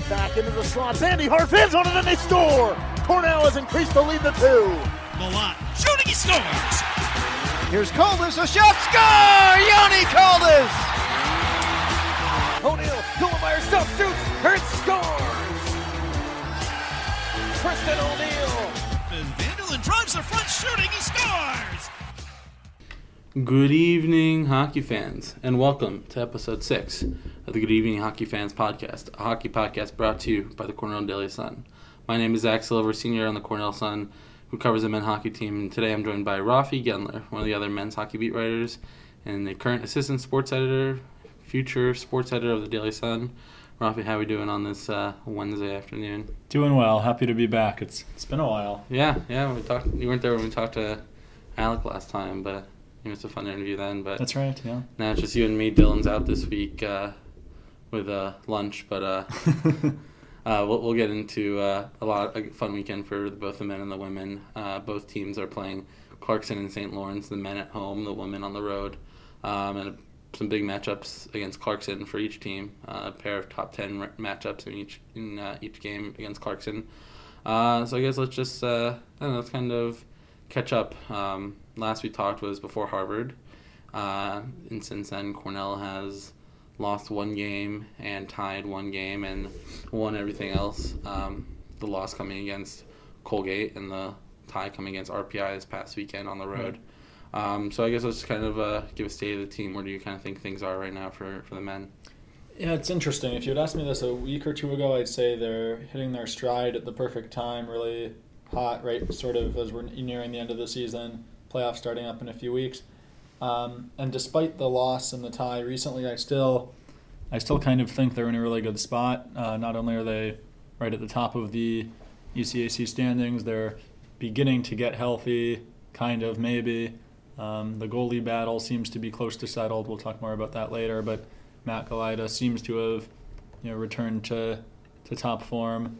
Back into the slot. Sandy Harfins on it and they score. Cornell has increased the lead to 2. Malott shooting, he scores. Here's Coldis, a shot, score! Yanni Coldis! O'Neal, Gullemeyer stops, shoots, Hurts scores! Tristan O'Neal. Vanderland drives the front, shooting, he scores! Good evening, hockey fans, and welcome to episode 6 of the Good Evening Hockey Fans podcast, a hockey podcast brought to you by the Cornell Daily Sun. My name is Zach Silver, senior on the Cornell Sun, who covers the men's hockey team, and today I'm joined by Rafi Gendler, one of the other men's hockey beat writers, and the current assistant sports editor, future sports editor of the Daily Sun. Rafi, how are we doing on this Wednesday afternoon? Doing well. Happy to be back. It's been a while. Yeah. We talked. You weren't there when we talked to Alec last time, but it was a fun interview then. But that's right. Yeah. Now it's just you and me. Dylan's out this week with lunch, but we'll get into a fun weekend for both the men and the women. Both teams are playing Clarkson and St. Lawrence. The men at home, the women on the road, and some big matchups against Clarkson for each team. A pair of top 10 matchups in each game against Clarkson. So I guess let's just let's kind of catch up. Last we talked was before Harvard, and since then Cornell has lost one game and tied one game and won everything else. The loss coming against Colgate and the tie coming against RPI this past weekend on the road. So I guess let's kind of give a state of the team. Where do you kind of think things are right now for the men? Yeah, it's interesting. If you had asked me this a week or two ago, I'd say they're hitting their stride at the perfect time, really hot, right, sort of as we're nearing the end of the season, playoffs starting up in a few weeks. And despite the loss and the tie recently, I still kind of think they're in a really good spot. Not only are they right at the top of the ECAC standings, they're beginning to get healthy, kind of, maybe. The goalie battle seems to be close to settled. We'll talk more about that later, but Matt Galida seems to have returned to top form.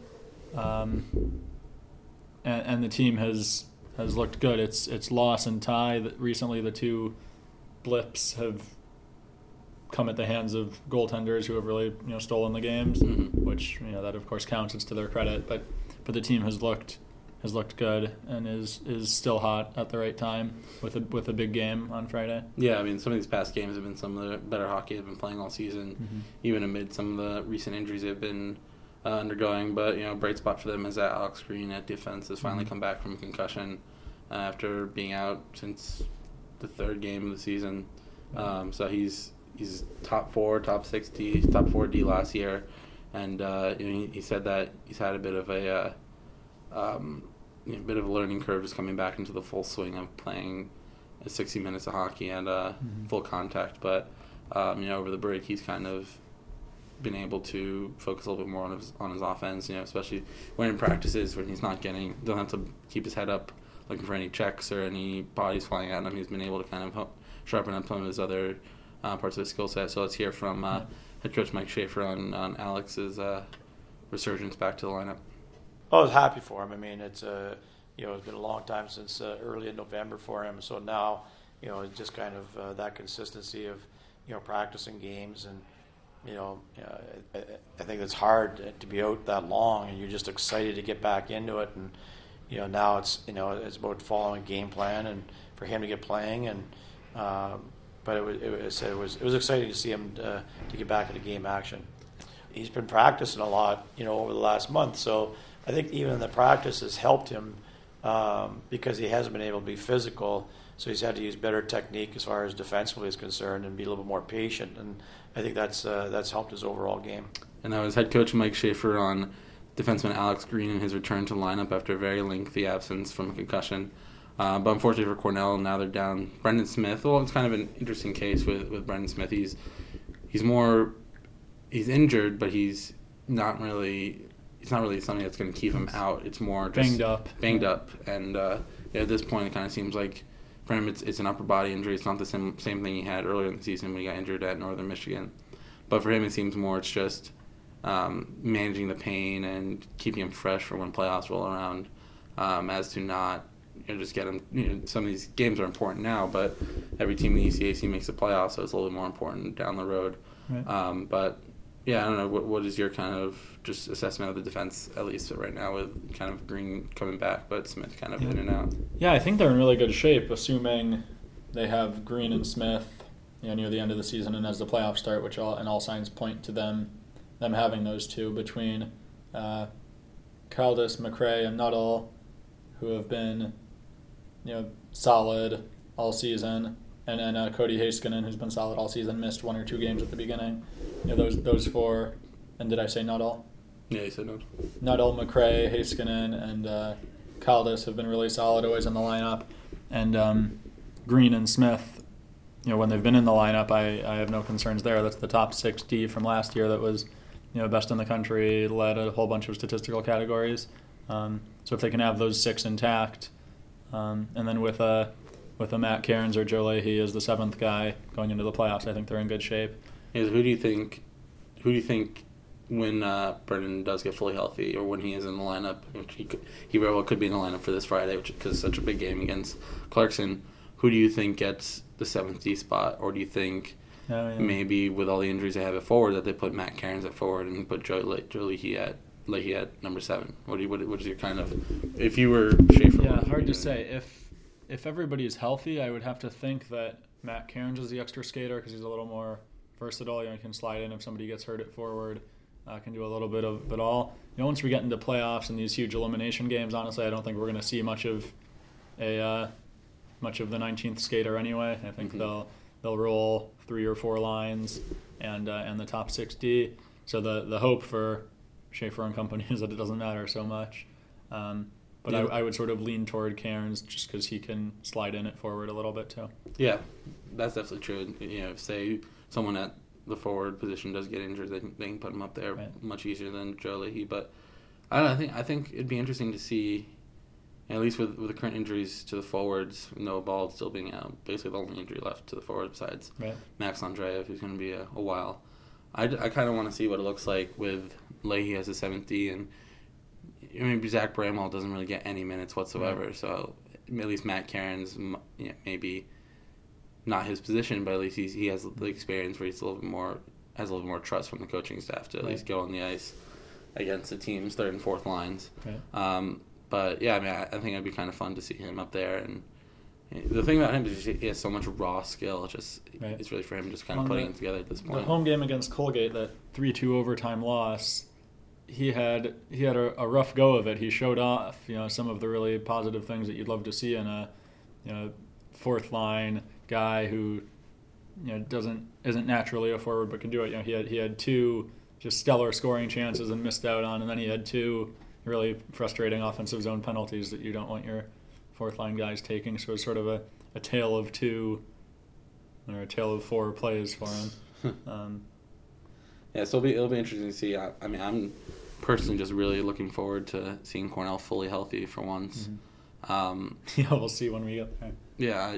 And the team has looked good. It's loss and tie. Recently, the two blips have come at the hands of goaltenders who have really stolen the games, which that of course counts. It's to their credit, but the team has looked good and is still hot at the right time with a big game on Friday. Yeah, I mean some of these past games have been some of the better hockey they've been playing all season, even amid some of the recent injuries they've been undergoing. But bright spot for them is that Alex Green at defense has finally come back from concussion after being out since the third game of the season. So he's top 4, top 60, top 4D last year, and he said that he's had a bit of a learning curve just coming back into the full swing of playing 60 minutes of hockey and full contact. But over the break he's kind of been able to focus a little bit more on his offense, especially when in practices when he's not don't have to keep his head up looking for any checks or any bodies flying at him. He's been able to kind of sharpen up some of his other parts of his skill set. So let's hear from head coach Mike Schaefer on Alex's resurgence back to the lineup. I was happy for him. I mean, it's it's been a long time since early in November for him. So now, it's just kind of that consistency of, practicing games, and I think it's hard to be out that long, and you're just excited to get back into it. And now it's it's about following a game plan and for him to get playing. And but it was exciting to see him to get back into game action. He's been practicing a lot, over the last month. So I think even the practice has helped him because he hasn't been able to be physical. So he's had to use better technique as far as defensively is concerned and be a little bit more patient. And I think that's helped his overall game. And that was head coach Mike Schaefer on defenseman Alex Green and his return to lineup after a very lengthy absence from a concussion. But unfortunately for Cornell, now they're down Brendan Smith. Well, it's kind of an interesting case with Brendan Smith. He's injured, but he's not really something that's going to keep him out. It's more just banged up. And at this point, it kind of seems like for him it's an upper body injury. It's not the same thing he had earlier in the season when he got injured at Northern Michigan. But for him, it seems more it's just managing the pain and keeping him fresh for when playoffs roll around, as to not just get him. Some of these games are important now, but every team in the ECAC makes the playoffs, so it's a little bit more important down the road. Right. But Yeah, I don't know. What is your kind of just assessment of the defense, at least right now, with kind of Green coming back, but Smith kind of in and out? Yeah, I think they're in really good shape, assuming they have Green and Smith, near the end of the season and as the playoffs start, which all signs point to them having those two between Caldas, McRae, and Nuttall, who have been, solid all season, and then Cody Heiskanen, who's been solid all season, missed 1 or 2 games at the beginning. Those four, and did I say Nuttall? Yeah, you said no. Nuttall, McRae, Heiskanen, and Caldas have been really solid, always in the lineup. And Green and Smith, when they've been in the lineup, I have no concerns there. That's the top 6D from last year that was, best in the country, led a whole bunch of statistical categories. So if they can have those 6 intact, and then with a Matt Cairns or Joe Leahy as the 7th guy going into the playoffs, I think they're in good shape. Who do you think when Brennan does get fully healthy, or when he is in the lineup, which he very well could be in the lineup for this Friday, because it's such a big game against Clarkson, who do you think gets the 7th D spot? Or do you think maybe with all the injuries they have at forward that they put Matt Cairns at forward and put Joe Leahy at number 7? What is your kind of, if you were Schaefer? Yeah, hard to say. If everybody is healthy, I would have to think that Matt Cairns is the extra skater because he's a little more versatile. He can slide in if somebody gets hurt at forward. Can do a little bit of it all. Once we get into playoffs and these huge elimination games, honestly, I don't think we're going to see much of the 19th skater anyway. I think they'll roll 3 or 4 lines and the top 6D. So the hope for Schaefer and company is that it doesn't matter so much. But yeah. I would sort of lean toward Cairns just because he can slide in at forward a little bit too. Yeah, that's definitely true. If say someone at the forward position does get injured, they can put him up there much easier than Joe Leahy. But I don't know. I think it'd be interesting to see, at least with the current injuries to the forwards, Noah Bald still being out, basically the only injury left to the forward besides Max Andreev, who's going to be a while. I kind of want to see what it looks like with Leahy as a 7th D, and Zach Bramwell doesn't really get any minutes whatsoever. Right. So at least Matt Cairns, maybe not his position, but at least he has the experience where he's has a little bit more trust from the coaching staff to at least go on the ice against the team's 3rd and 4th lines. Right. But yeah, I think it'd be kind of fun to see him up there. And the thing about him is he has so much raw skill. It's really for him just kind of putting it together at this point. The home game against Colgate, that 3-2 overtime loss, he had a rough go of it. He showed off some of the really positive things that you'd love to see in a 4th line guy who isn't naturally a forward but can do it. He had 2 just stellar scoring chances and missed out on, and then he had 2 really frustrating offensive zone penalties that you don't want your 4th line guys taking. So it's sort of a tale of 2 or a tale of 4 plays for him. Yeah, so it'll be interesting to see. I'm personally just really looking forward to seeing Cornell fully healthy for once. Mm-hmm. We'll see when we get there. Yeah,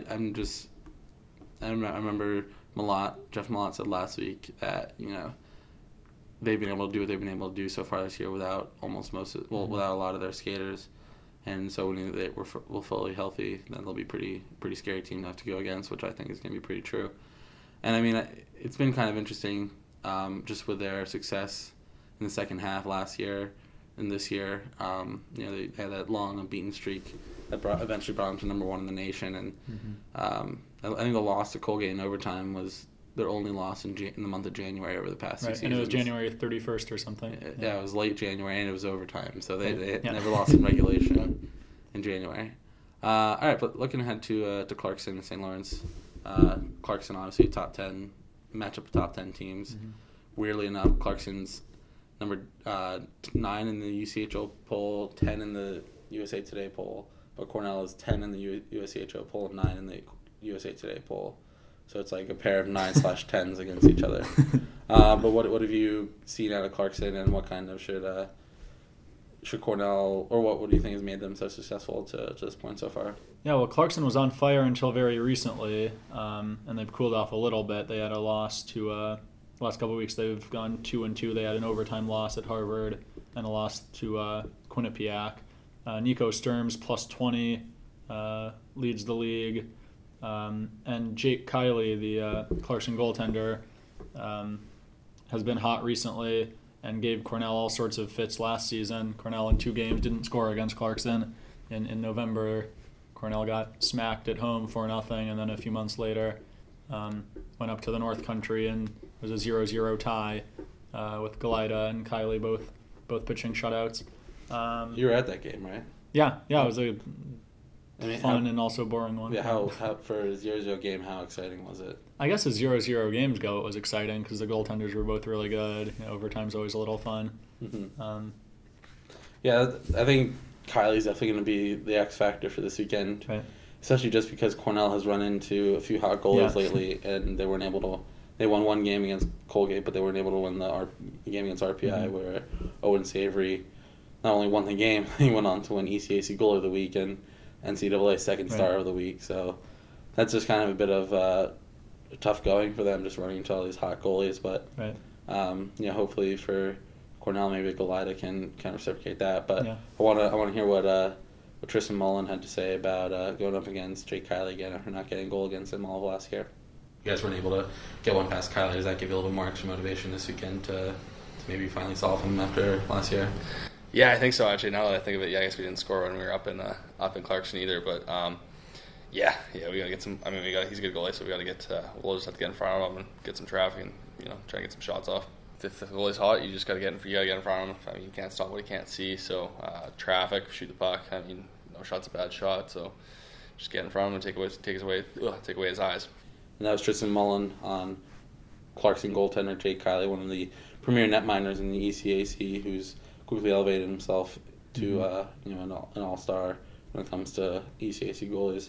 I remember Jeff Malott said last week that they've been able to do what they've been able to do so far this year without without a lot of their skaters, and so when they were fully healthy, then they'll be pretty scary team to have to go against, which I think is going to be pretty true. And it's been kind of interesting. Just with their success in the second half last year and this year, they had that long unbeaten streak that eventually brought them to number 1 in the nation. And I think the loss to Colgate in overtime was their only loss in the month of January over the past 6 seasons. And it was January 31st or something. Yeah, it was late January and it was overtime, so they never lost in regulation in January. All right, but looking ahead to Clarkson and St. Lawrence, Clarkson obviously top 10. Matchup of top 10 teams. Mm-hmm. Weirdly enough, Clarkson's number 9 in the UCHO poll, 10 in the USA Today poll, but Cornell is 10 in the USCHO poll and 9 in the USA Today poll. So it's like a pair of 9/10s against each other. But what have you seen out of Clarkson, and what kind of should Cornell, or what do you think has made them so successful to this point so far? Yeah, well, Clarkson was on fire until very recently, and they've cooled off a little bit. They had a loss to the last couple of weeks. They've gone 2-2. They had an overtime loss at Harvard and a loss to Quinnipiac. Nico Sturms plus 20 leads the league, and Jake Kiley, the Clarkson goaltender, has been hot recently and gave Cornell all sorts of fits last season. Cornell in 2 games didn't score against Clarkson. In November, Cornell got smacked at home 4-0, and then a few months later went up to the North Country and it was a 0-0 tie with Galida and Kylie both pitching shutouts. You were at that game, right? Yeah, it was a fun and also boring one. Yeah, how for a 0-0 game, how exciting was it? I guess as 0-0 games go, it was exciting because the goaltenders were both really good. Overtime's always a little fun. Mm-hmm. Yeah, I think Kylie's definitely going to be the X factor for this weekend, right. Especially just because Cornell has run into a few hot goalies lately, and they weren't able to. They won one game against Colgate, but they weren't able to win the game against RPI, where Owen Savory not only won the game, he went on to win ECAC Goalie of the Week and NCAA Second Star of the Week. So that's just kind of a bit of tough going for them, just running into all these hot goalies. But hopefully for Cornell, maybe Galida can kind of reciprocate that. But I want to hear what Tristan Mullen had to say about going up against Jake Kylie again after not getting a goal against him all of last year. You guys weren't able to get one past Kylie. Does that give you a little bit more extra motivation this weekend to maybe finally solve him after last year? Yeah, I think so. Actually, now that I think of it, I guess we didn't score when we were up in Clarkson either. But we gotta get some. I mean, he's a good goalie, so we gotta get. We'll just have to get in front of him and get some traffic and try and get some shots off. If the goalie's hot, you just gotta get in front of him. I mean, you can't stop what he can't see. So traffic, shoot the puck. I mean, no shot's a bad shot. So just get in front of him and take away his eyes. And that was Tristan Mullen on Clarkson goaltender Jake Kylie, one of the premier netminders in the ECAC, who's quickly elevated himself to an all-star when it comes to ECAC goalies.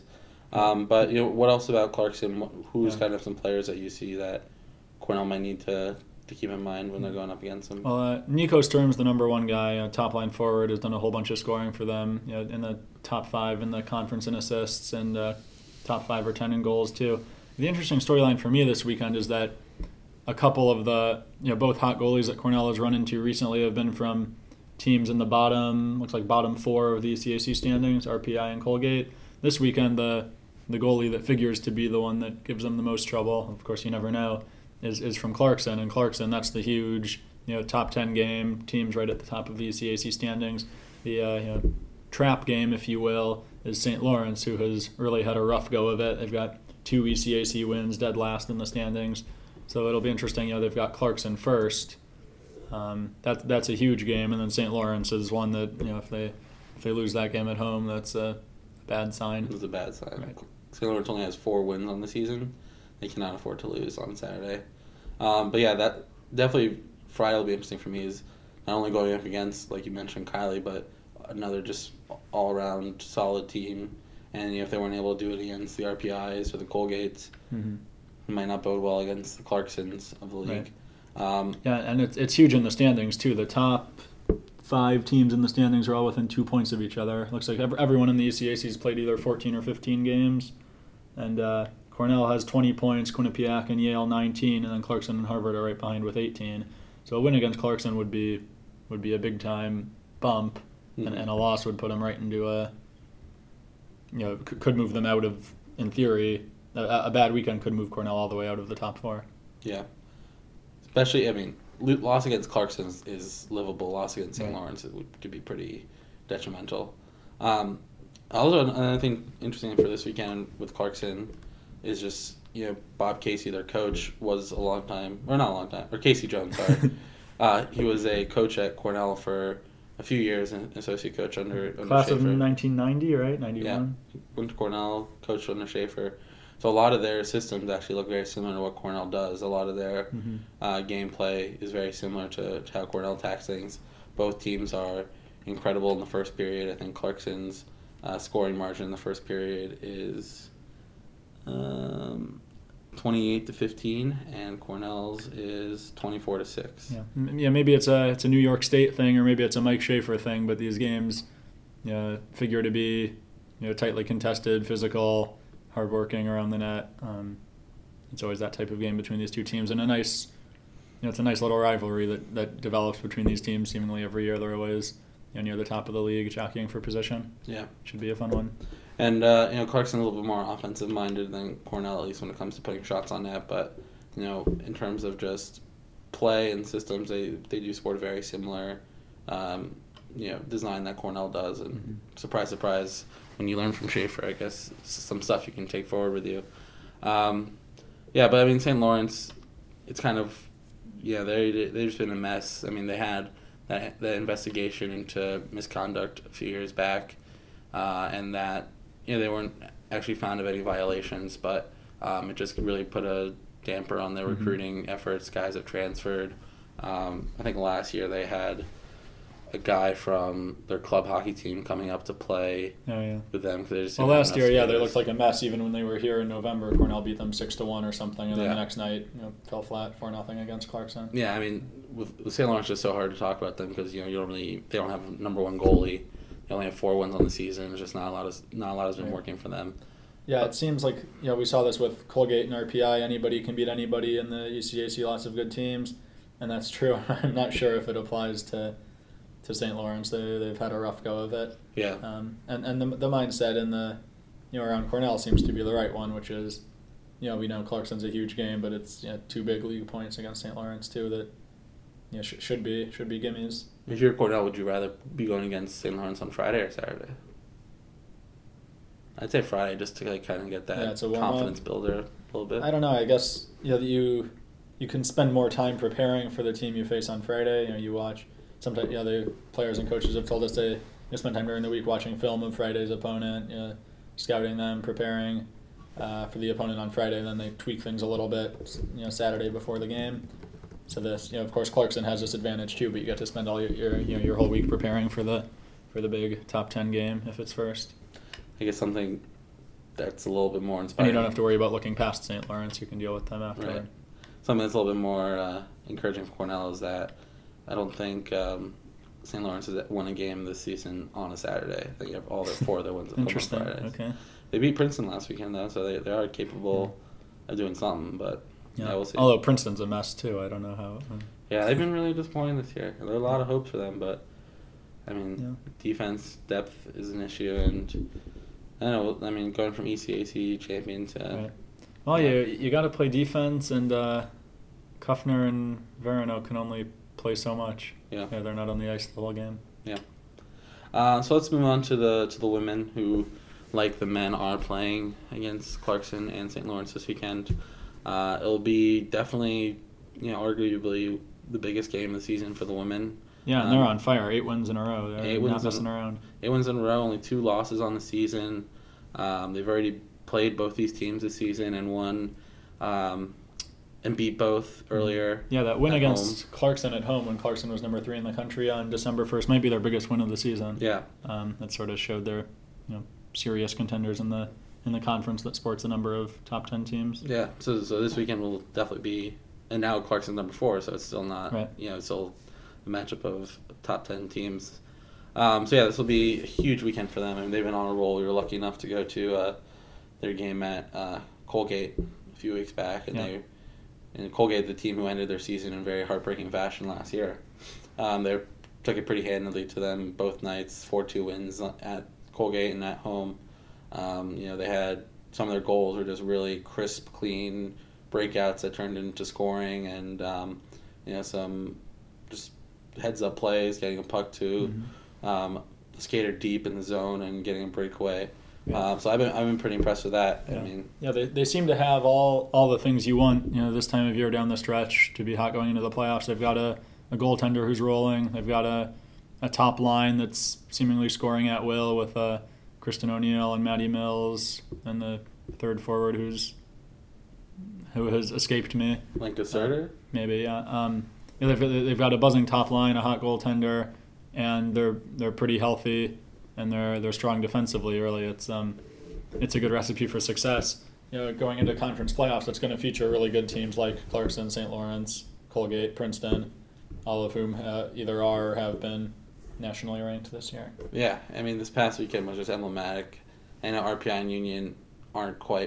But what else about Clarkson? Who's kind of some players that you see that Cornell might need to keep in mind when they're going up against them? Well, Nico Sturm's the number one guy, top line forward, has done a whole bunch of scoring for them. In the top 5 in the conference in assists and top 5 or 10 in goals too. The interesting storyline for me this weekend is that a couple of the both hot goalies that Cornell has run into recently have been from teams in the bottom 4 of the ECAC standings, RPI and Colgate. This weekend, the goalie that figures to be the one that gives them the most trouble, of course you never know, is from Clarkson. And Clarkson, that's the huge top 10 game, teams right at the top of the ECAC standings. The trap game, if you will, is St. Lawrence, who has really had a rough go of it. They've got 2 ECAC wins, dead last in the standings. So it'll be interesting. They've got Clarkson first. That's a huge game, and then St. Lawrence is one that if they lose that game at home, that's a bad sign. It's a bad sign. Right. St. Lawrence only has 4 wins on the season. They cannot afford to lose on Saturday. But yeah, that definitely Friday will be interesting for me. Is not only going up against, like you mentioned, Kylie, but another just all-around solid team. And if they weren't able to do it against the RPIs or the Colgates, it might not bode well against the Clarksons of the league. Right. And it's huge in the standings too. The top 5 teams in the standings are all within 2 points of each other. Looks like everyone in the ECAC has played either 14 or 15 games, and Cornell has 20 points, Quinnipiac and Yale 19, and then Clarkson and Harvard are right behind with 18. So a win against Clarkson would be a big time bump, and a loss would put them right into could move them out of, in theory, a bad weekend could move Cornell all the way out of the top 4. Yeah. Especially, I mean, loss against Clarkson is livable. Loss against St. Lawrence could be pretty detrimental. Also, another thing interesting for this weekend with Clarkson is just, Bob Casey, their coach, was Casey Jones, sorry. He was a coach at Cornell for a few years, an associate coach under Class Schaefer. of 1990, right? 91? Yeah, went to Cornell, coached under Schaefer. So a lot of their systems actually look very similar to what Cornell does. A lot of their gameplay is very similar to how Cornell attacks things. Both teams are incredible in the first period. I think Clarkson's scoring margin in the first period is 28-15, and Cornell's is 24-6. Yeah, maybe it's a New York State thing, or maybe it's a Mike Schaefer thing. But these games, figure to be, tightly contested, physical, hardworking around the net. It's always that type of game between these two teams, and it's a nice little rivalry that develops between these teams seemingly every year. They're always near the top of the league, jockeying for position. Yeah, should be a fun one. And Clarkson's a little bit more offensive minded than Cornell, at least when it comes to putting shots on net. But in terms of just play and systems, they do sport a very similar design that Cornell does, and surprise, surprise, when you learn from Schaefer, I guess some stuff you can take forward with you. But I mean, St. Lawrence, it's kind of, they've just been a mess. I mean, they had that investigation into misconduct a few years back, and that they weren't actually found of any violations, but it just really put a damper on their recruiting efforts. Guys have transferred. I think last year they had a guy from their club hockey team coming up to play with them. Last year, they looked like a mess even when they were here in November. Cornell beat them 6-1 or something, and then the next night fell flat 4-0 against Clarkson. Yeah, I mean, with St. Lawrence, it's just so hard to talk about them because they don't have a number one goalie. They only have 4 wins on the season. There's just not a lot has been working for them. Yeah, it seems like we saw this with Colgate and RPI. Anybody can beat anybody in the ECAC. Lots of good teams, and that's true. I'm not sure if it applies to St. Lawrence. They've had a rough go of it. Yeah. And the mindset in the around Cornell seems to be the right one, which is we know Clarkson's a huge game, but it's 2 big league points against St. Lawrence too that should be gimmies. If you're Cornell, would you rather be going against St. Lawrence on Friday or Saturday? I'd say Friday just to kind of get that confidence builder a little bit. I don't know. I guess you can spend more time preparing for the team you face on Friday. You watch. Sometimes, the players and coaches have told us they spend time during the week watching film of Friday's opponent, scouting them, preparing for the opponent on Friday, and then they tweak things a little bit, Saturday before the game. So this, of course, Clarkson has this advantage too, but you get to spend all your whole week preparing for the big top 10 game if it's first. I guess something that's a little bit more inspiring. And you don't have to worry about looking past St. Lawrence. You can deal with them after. Right. Something that's a little bit more encouraging for Cornell is that I don't think St. Lawrence has won a game this season on a Saturday. I think all their 4 of their wins have come on Fridays. Okay. They beat Princeton last weekend, though, so they are capable of doing something, but we'll see. Although Princeton's a mess, too. I don't know how. Yeah, they've been really disappointing this year. There are a lot of hopes for them, but, I mean, defense depth is an issue, and I don't know, going from ECAC champion to... Right. Well, you got to play defense, and Kuffner and Verano can only play so much. Yeah, they're not on the ice the whole game. Yeah. So let's move on to the women who, like the men, are playing against Clarkson and St. Lawrence this weekend. It'll be definitely, arguably the biggest game of the season for the women. Yeah, and they're on fire. 8 wins in a row. They're not messing around. 8 wins in a row, only 2 losses on the season. They've already played both these teams this season and won and beat both earlier. Yeah, that win against Clarkson at home when Clarkson was number 3 in the country on December 1st might be their biggest win of the season. Yeah. That sort of showed they're serious contenders in the conference that sports a number of top 10 teams. Yeah, so this weekend will definitely be, and now Clarkson's number 4, so it's still not, it's still a matchup of top 10 teams. This will be a huge weekend for them. They've been on a roll. We were lucky enough to go to their game at Colgate a few weeks back, and Colgate, the team who ended their season in very heartbreaking fashion last year, they took it pretty handily to them both nights, 4-2 wins at Colgate and at home. They had some of their goals were just really crisp, clean breakouts that turned into scoring, and some just heads-up plays, getting a puck to the skater deep in the zone and getting a breakaway. Yeah. So I've been pretty impressed with that. Yeah. They seem to have all the things you want. This time of year down the stretch to be hot going into the playoffs. They've got a goaltender who's rolling. They've got a top line that's seemingly scoring at will with Kristen O'Neill and Maddie Mills, and the third forward who has escaped me. Like Deserter? Maybe, yeah. They've got a buzzing top line, a hot goaltender, and they're pretty healthy. And they're strong defensively early. It's a good recipe for success. Going into conference playoffs, it's going to feature really good teams like Clarkson, St. Lawrence, Colgate, Princeton, all of whom either are or have been nationally ranked this year. Yeah, this past weekend was just emblematic. I know RPI and Union aren't quite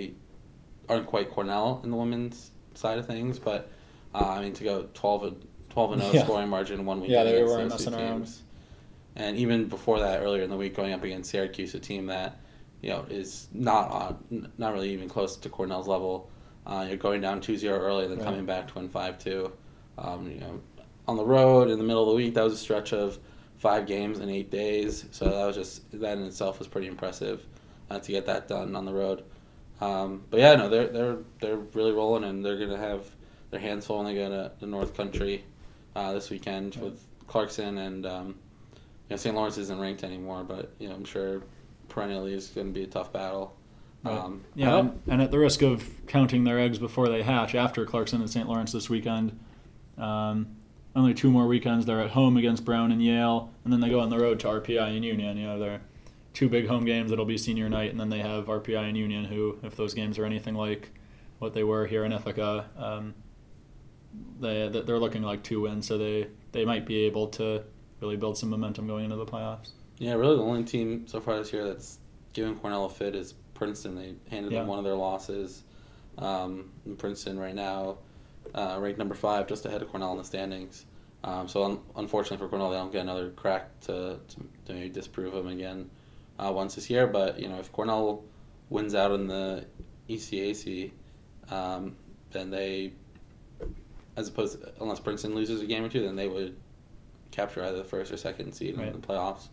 Cornell in the women's side of things, but to go 12-0 scoring margin 1 week. Yeah, they were messing around. And even before that, earlier in the week, going up against Syracuse, a team that is not really even close to Cornell's level. You're going down 2-0 early, then coming back to win 5-2. On the road in the middle of the week, that was a stretch of 5 games in 8 days. So that in itself was pretty impressive to get that done on the road. But yeah, no, they're really rolling, and they're gonna have their hands full when they go to the North Country this weekend with Clarkson, and St. Lawrence isn't ranked anymore, but I'm sure perennially is going to be a tough battle. Right. And at the risk of counting their eggs before they hatch, after Clarkson and St. Lawrence this weekend, only 2 more weekends. They're at home against Brown and Yale, and then they go on the road to RPI and Union. They're 2 big home games. It'll be senior night, and then they have RPI and Union, who, if those games are anything like what they were here in Ithaca, they're looking like 2 wins, so they might be able to really build some momentum going into the playoffs. Yeah, really the only team so far this year that's given Cornell a fit is Princeton. They handed them one of their losses. And Princeton right now ranked number 5, just ahead of Cornell in the standings. So unfortunately for Cornell, they don't get another crack to maybe disprove them again once this year. But if Cornell wins out in the ECAC, then they, as opposed to, unless Princeton loses a game or 2, then they would capture either the 1st or 2nd seed in the playoffs.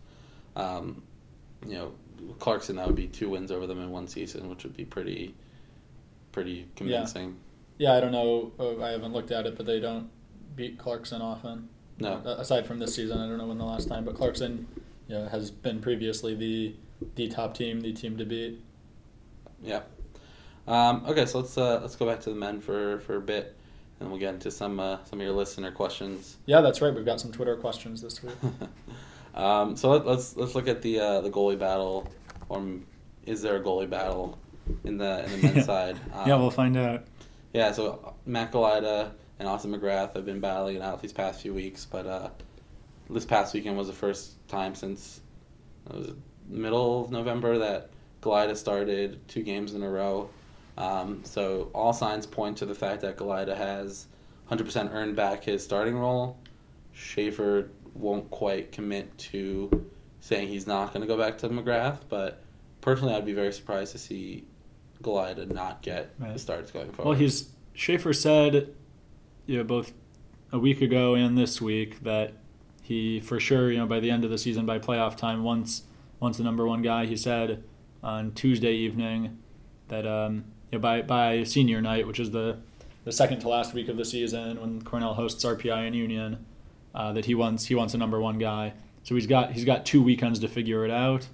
Clarkson, that would be 2 wins over them in one season, which would be pretty convincing. Yeah, I don't know. I haven't looked at it, but they don't beat Clarkson often. No. Aside from this season, I don't know when the last time, but Clarkson has been previously the top team, the team to beat. Yeah. Okay, so let's go back to the men for a bit. And we'll get into some of your listener questions. Yeah, that's right. We've got some Twitter questions this week. So let's look at the goalie battle, or is there a goalie battle in the men's side? We'll find out. Yeah, so Matt Galida and Austin McGrath have been battling it out these past few weeks, but this past weekend was the first time since it was middle of November that Galida started 2 games in a row. So all signs point to the fact that Galida has 100% earned back his starting role. Schaefer won't quite commit to saying he's not going to go back to McGrath, but personally I'd be very surprised to see Galida not get the starts going forward. Well, Schaefer said, both a week ago and this week, that he for sure, by the end of the season, by playoff time, once the number 1 guy, he said on Tuesday evening that by senior night, which is the second to last week of the season when Cornell hosts RPI and Union, that he wants a number 1 guy. So he's got 2 weekends to figure it out.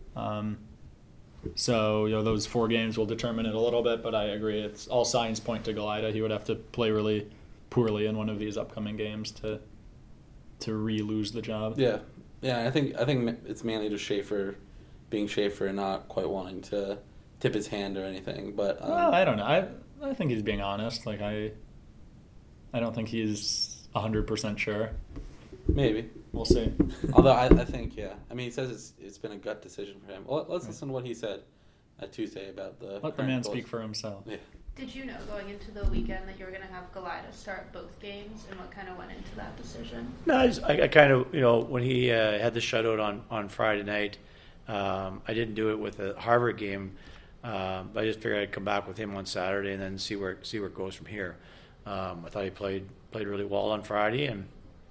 So those 4 games will determine it a little bit, but I agree. It's all signs point to Galida. He would have to play really poorly in one of these upcoming games to re-lose the job. Yeah. I think it's mainly just Schaefer being Schaefer and not quite wanting to tip his hand or anything. But I don't know. I think he's being honest. Like I don't think he's 100% sure. Maybe. We'll see. Although I think, I mean, he says it's been a gut decision for him. Well, let's listen to what he said Tuesday about the. Let the man speak for himself. Yeah. Did you know going into the weekend that you were going to have Galida start both games, and what kind of went into that decision? No, I kind of, when he had the shutout on Friday night, I didn't do it with the Harvard game. I just figured I'd come back with him on Saturday and then see where it goes from here. I thought he played really well on Friday, and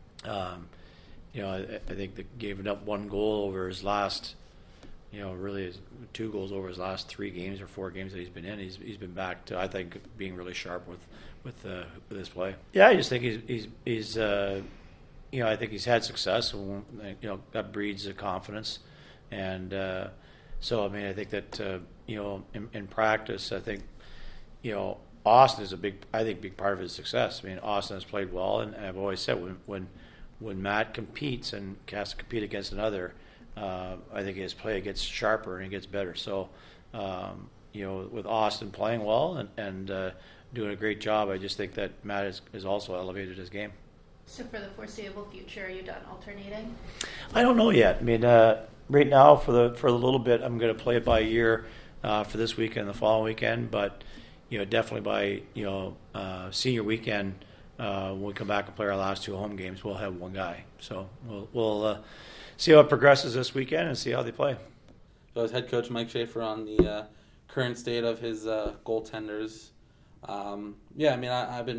I think that gave up 1 goal over his last, really 2 goals over his last 3 games or 4 games that he's been in. He's been back to, I think, being really sharp with his play. Yeah, I just think he's I think he's had success. That breeds confidence, and so I mean I think that in practice I think Austin is a big part of his success. I mean Austin has played well, and I've always said when Matt competes and has to compete against another, I think his play gets sharper and it gets better. So, with Austin playing well and doing a great job, I just think that Matt has also elevated his game. So for the foreseeable future, are you done alternating? I don't know yet. I mean, right now for a little bit, I'm going to play it by ear for this weekend and the following weekend. But definitely by senior weekend. When we come back and play our last 2 home games, we'll have 1 guy. So we'll see how it progresses this weekend and see how they play. So as head coach Mike Schaefer on the current state of his goaltenders, I mean I've been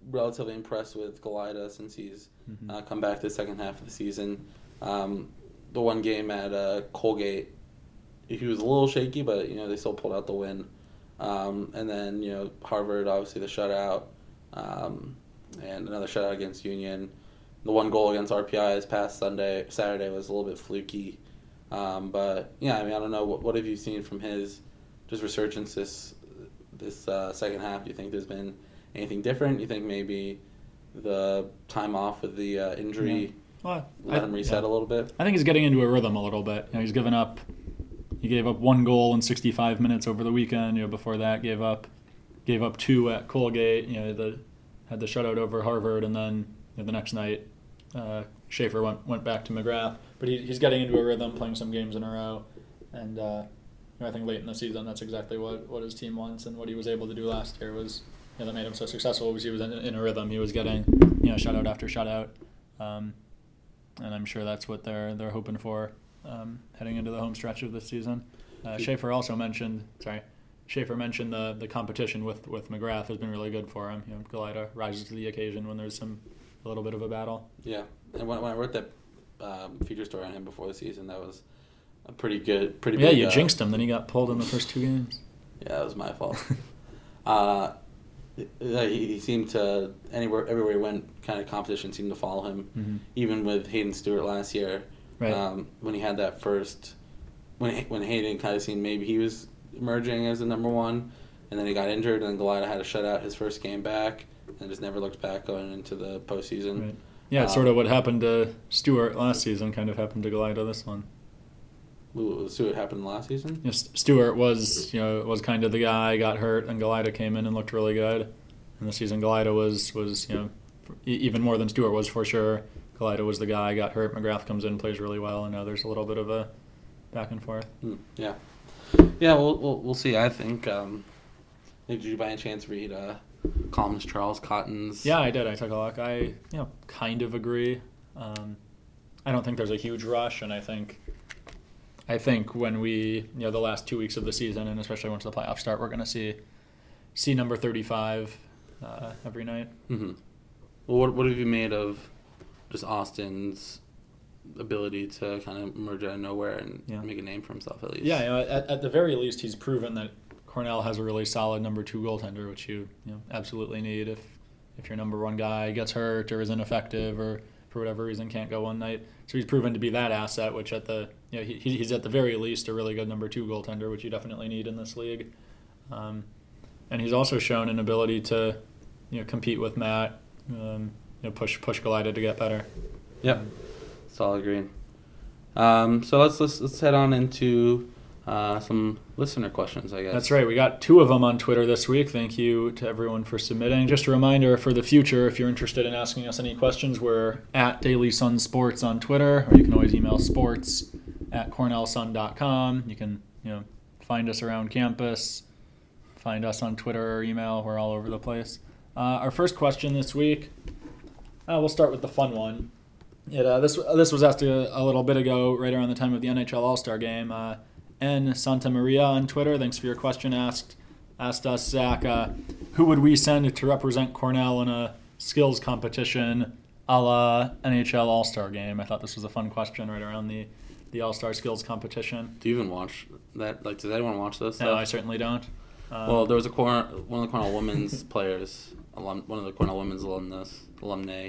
relatively impressed with Galida since he's come back to the second half of the season. The one game at Colgate, he was a little shaky, but they still pulled out the win. And then Harvard, obviously the shutout, and another shutout against Union. The one goal against RPI this past Saturday was a little bit fluky. But yeah, I don't know. What have you seen from his just resurgence this second half? Do you think there's been anything different? You think maybe the time off with the injury let him reset a little bit? I think he's getting into a rhythm a little bit. He gave up one goal in 65 minutes over the weekend. Before that, gave up 2 at Colgate. Had the shutout over Harvard, and then the next night, Schaefer went back to McGrath. But he's getting into a rhythm, playing some games in a row, and I think late in the season, that's exactly what his team wants, and what he was able to do last year was that made him so successful. Was he was in a rhythm. He was getting shutout after shutout, and I'm sure that's what they're hoping for heading into the home stretch of this season. Schaefer mentioned the competition with McGrath has been really good for him. Galida rises to the occasion when there's a little bit of a battle. Yeah, and when I wrote that feature story on him before the season, that was a pretty big. Yeah, you jinxed him. Then he got pulled in the first 2 games. Yeah, that was my fault. He seemed to everywhere he went, kind of competition seemed to follow him. Even with Hayden Stewart last year, right. When he had that first, when Hayden kind of seemed maybe he was emerging as the number one, and then he got injured, and then Galida had to shut out his first game back, and just never looked back going into the postseason. Right. Yeah, it's sort of what happened to Stewart last season kind of happened to Galida this one. Stewart happened last season? Yes, Stewart was kind of the guy, got hurt, and Galida came in and looked really good. And this season Galida was even more than Stewart was for sure. Galida was the guy, got hurt, McGrath comes in, plays really well, and now there's a little bit of a back and forth. Yeah. Yeah, we'll see. I think did you by any chance read columnist Charles Cotton's? Yeah, I did. I took a look. I kind of agree. I don't think there's a huge rush, and I think when we the last 2 weeks of the season, and especially once the playoffs start, we're going to see number 35 every night. Mm-hmm. Well, what have you made of just Austin's ability to kind of emerge out of nowhere and make a name for himself at least? Yeah, at the very least, he's proven that Cornell has a really solid number 2 goaltender, which you absolutely need if your number 1 guy gets hurt or is ineffective or for whatever reason can't go one night. So he's proven to be that asset, which he's at the very least a really good number 2 goaltender, which you definitely need in this league. And he's also shown an ability to compete with Matt, push Galida to get better. Yep, solid green. So let's head on into some listener questions, I guess. That's right. We got 2 of them on Twitter this week. Thank you to everyone for submitting. Just a reminder for the future, if you're interested in asking us any questions, we're at Daily Sun Sports on Twitter, or you can always email sports@cornellsun.com. You can find us around campus, find us on Twitter or email. We're all over the place. Our first question this week, we'll start with the fun one. This was asked a little bit ago, right around the time of the NHL All-Star Game. N. Santa Maria on Twitter, thanks for your question, asked us, Zach, who would we send to represent Cornell in a skills competition a la NHL All-Star Game? I thought this was a fun question right around the All-Star skills competition. Do you even watch that? Does anyone watch this? No, I certainly don't. Well, there was one of the Cornell women's players, one of the Cornell women's alumni,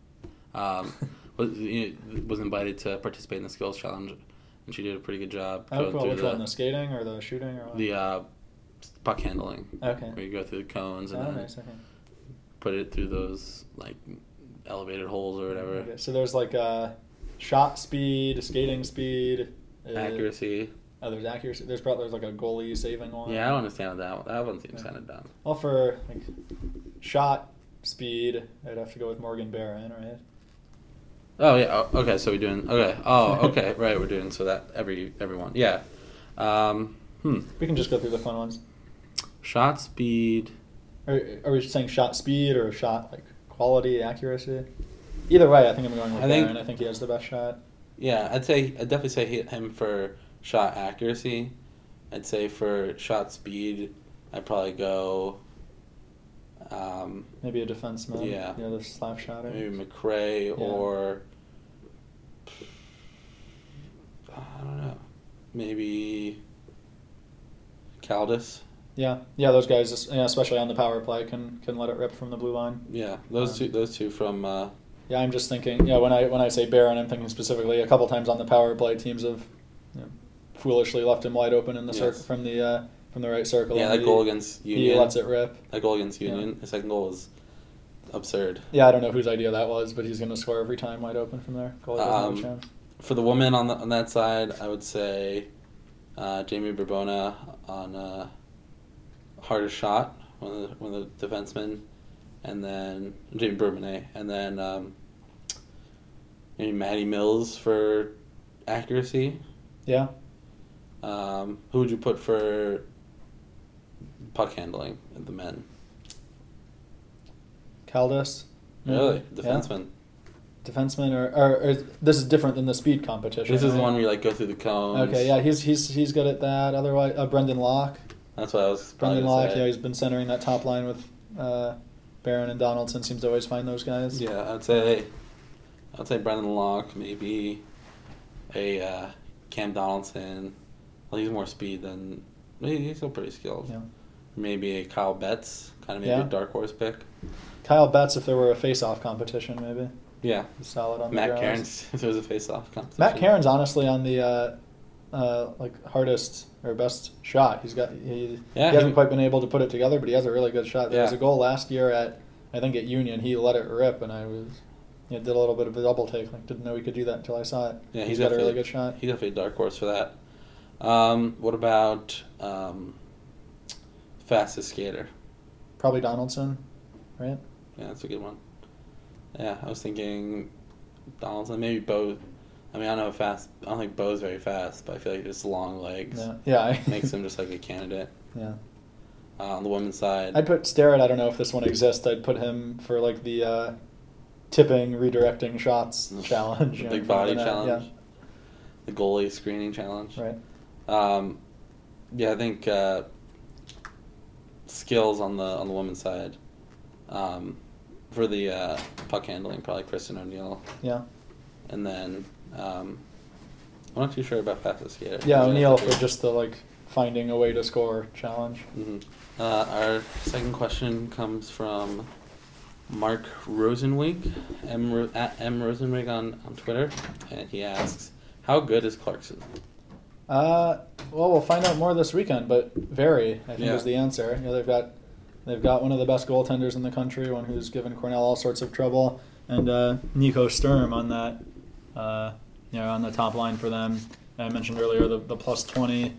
was invited to participate in the skills challenge, and she did a pretty good job. Oh, cool. Which one, the skating or the shooting? Or what? The puck handling. Okay. Where you go through the cones and nice, okay. Put it through those elevated holes or whatever. Okay, so there's shot speed, skating speed, accuracy. There's accuracy. There's a goalie saving one. Yeah, I don't understand that one. That one seems kind of dumb. Well, for shot speed, I'd have to go with Morgan Barron, right? Oh yeah. Okay. So we're doing. Okay. Oh. Okay. Right. We're doing so that everyone. Yeah. We can just go through the fun ones. Shot speed. Are we saying shot speed or shot quality, accuracy? Either way, I think I'm going with Barron. I think he has the best shot. Yeah, I'd definitely say him for shot accuracy. I'd say for shot speed, I'd probably go. Maybe a defenseman. Yeah. The slap shotter. Maybe McRae or I don't know. Maybe Caldas. Yeah, those guys, especially on the power play, can let it rip from the blue line. Yeah, those two from. Yeah, I'm just thinking. Yeah, when I say Barron, I'm thinking specifically a couple times on the power play, teams have foolishly left him wide open in the circle from the right circle. Yeah, that goal against Union. He lets it rip. That goal against Union, his second goal was absurd. Yeah, I don't know whose idea that was, but he's going to score every time wide open from there. Goalie doesn't have a chance. For the women on that side, I would say Jamie Bourbonas on hardest shot, one of the defensemen, and then Jamie Bourbonnais, and then maybe Maddie Mills for accuracy. Yeah. Who would you put for puck handling at the men? Caldas. Really? Defenseman. Yeah. Defenseman, or this is different than the speed competition. This is the one where you go through the cones. Okay, yeah, he's good at that. Otherwise, Brendan Locke. That's what I was. Brendan Locke, he's been centering that top line with Barron and Donaldson. Seems to always find those guys. Yeah, I'd say Brendan Locke, maybe a Cam Donaldson. Well, he's more speed than he's still pretty skilled. Yeah. Maybe a Kyle Betts, kind of maybe a dark horse pick. Kyle Betts, if there were a face-off competition, maybe. Yeah. He's solid on Matt the Cairns, if there was a face-off competition. Matt Cairns, honestly, on the hardest or best shot. He hasn't quite been able to put it together, but he has a really good shot. There was a goal last year at Union. He let it rip, and I did a little bit of a double take. Like, didn't know he could do that until I saw it. Yeah, he's got a really good shot. He's definitely a dark horse for that. What about fastest skater? Probably Donaldson, right? Yeah, that's a good one. Yeah, I was thinking Donaldson, maybe Bo. I mean, I don't think Bo's very fast, but I feel like his long legs makes him just like a candidate. Yeah. On the women's side, I'd put Starrett. I don't know if this one exists. I'd put him for like the tipping, redirecting shots challenge. The big body challenge. Yeah. The goalie screening challenge. Right. I think skills on the women's side. For the puck handling, probably Kristen O'Neill. Yeah. And then I'm not too sure about fastest skater. Yeah, O'Neill for just the finding a way to score challenge. Mm-hmm. Our second question comes from Mark Rosenwig, at M Rosenwig on Twitter, and he asks, "How good is Clarkson?" Well, we'll find out more this weekend, but very, I think, is the answer. They've got one of the best goaltenders in the country, one who's given Cornell all sorts of trouble, and Nico Sturm on that, on the top line for them. I mentioned earlier the plus 20.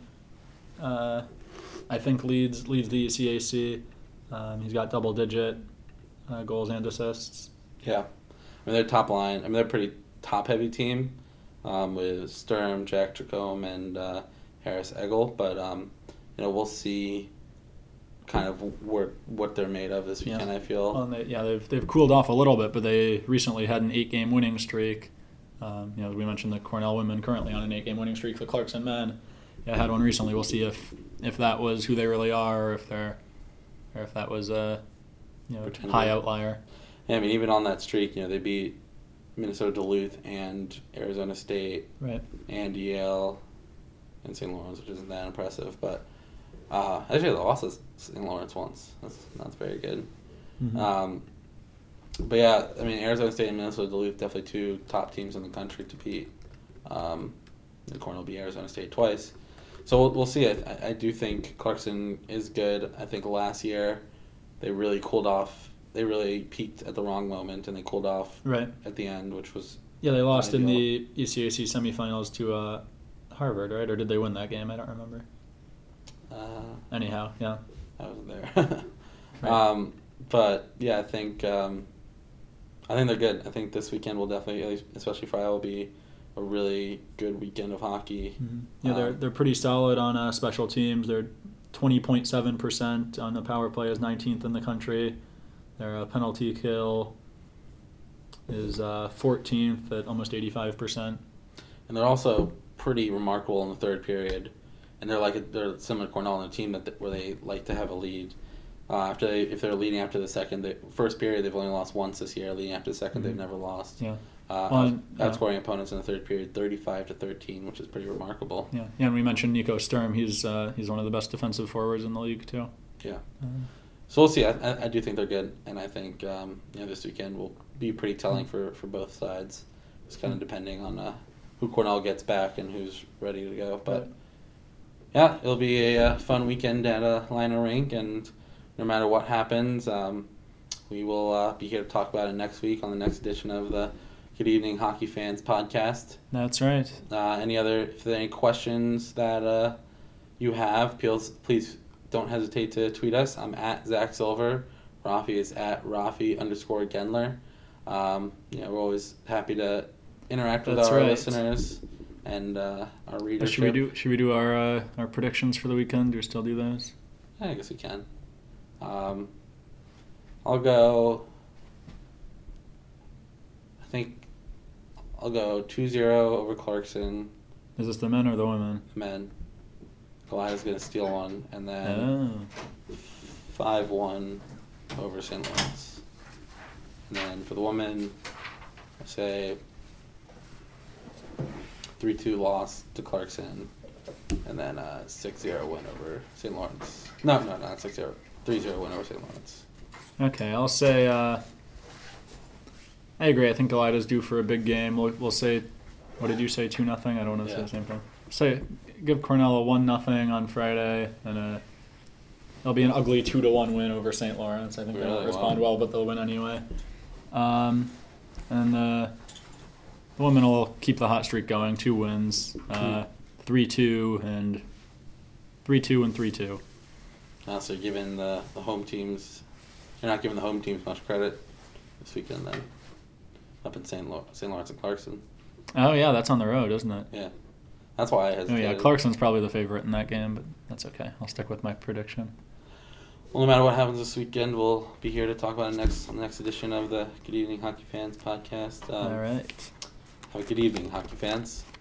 I think leads the ECAC. He's got double-digit goals and assists. Yeah, their top line. They're a pretty top-heavy team with Sturm, Jack Tricome, and Harris Eggle. But we'll see kind of what they're made of this weekend. I feel. Well, they've cooled off a little bit, but they recently had an 8-game winning streak. As we mentioned, the Cornell women currently on an 8-game winning streak. The Clarkson men had one recently. We'll see if that was who they really are, or if that was a high outlier. Yeah, even on that streak, they beat Minnesota Duluth and Arizona State, right, and Yale, and St. Lawrence, which isn't that impressive, but actually they lost to St. Lawrence once. That's very good. Mm-hmm. But yeah, Arizona State and Minnesota Duluth, definitely two top teams in the country to beat. Cornell beat Arizona State twice. So we'll see. I do think Clarkson is good. I think last year they really cooled off. They really peaked at the wrong moment, and they cooled off at the end, which was they lost in the ECAC semifinals to Harvard, right? Or did they win that game? I don't remember. Anyhow, yeah. I wasn't there. Right. But yeah, I think they're good. I think this weekend will definitely, especially for Iowa, will be a really good weekend of hockey. Mm-hmm. Yeah, they're pretty solid on special teams. They're 20.7% on the power play, is 19th in the country. Their penalty kill is 14th at almost 85%. And they're also pretty remarkable in the third period. And they're similar to Cornell on a team where they like to have a lead. If they're leading after the first period, they've only lost once this year. Leading after the second, they've never lost. Yeah. Outscoring opponents in the third period 35-13, which is pretty remarkable. Yeah, and we mentioned Nico Sturm. He's one of the best defensive forwards in the league too. Yeah. So we'll see. I do think they're good, and I think this weekend will be pretty telling for both sides. It's kind of depending on who Cornell gets back and who's ready to go. But yeah, it'll be a fun weekend at Lino Rink, and no matter what happens, we will be here to talk about it next week on the next edition of the Good Evening Hockey Fans podcast. That's right. If there are any questions that you have, please don't hesitate to tweet us. I'm at Zach Silver. Rafi is at Rafi_Gendler. We're always happy to interact with our listeners and our readers. Should we do our predictions for the weekend? Do we still do those? I guess we can. I'll go 2-0 over Clarkson. Is this the men or the women? Men. Goliath's going to steal one, and then 5-1 over St. Lawrence. And then for the women, I say 3-2 loss to Clarkson, and then 6-0 win over St. Lawrence. No, not 6-0. 3-0 win over St. Lawrence. Okay, I'll say I agree. I think Goliath's due for a big game. We'll say, what did you say, 2-0? I don't want to say the same thing. Say, give Cornell a 1-0 on Friday, and it'll be an ugly 2-1 win over St. Lawrence. I think they won't respond well, but they'll win anyway. And the women will keep the hot streak going. 2 wins, 3-2 and 3-2. So giving the home teams, you're not giving the home teams much credit this weekend then. Up in St. Lawrence and Clarkson. Oh yeah, that's on the road, isn't it? Yeah, that's why I hesitated. Oh yeah, Clarkson's probably the favorite in that game, but that's okay. I'll stick with my prediction. Well, no matter what happens this weekend, we'll be here to talk about it on the next edition of the Good Evening Hockey Fans podcast. All right. Have a good evening, hockey fans.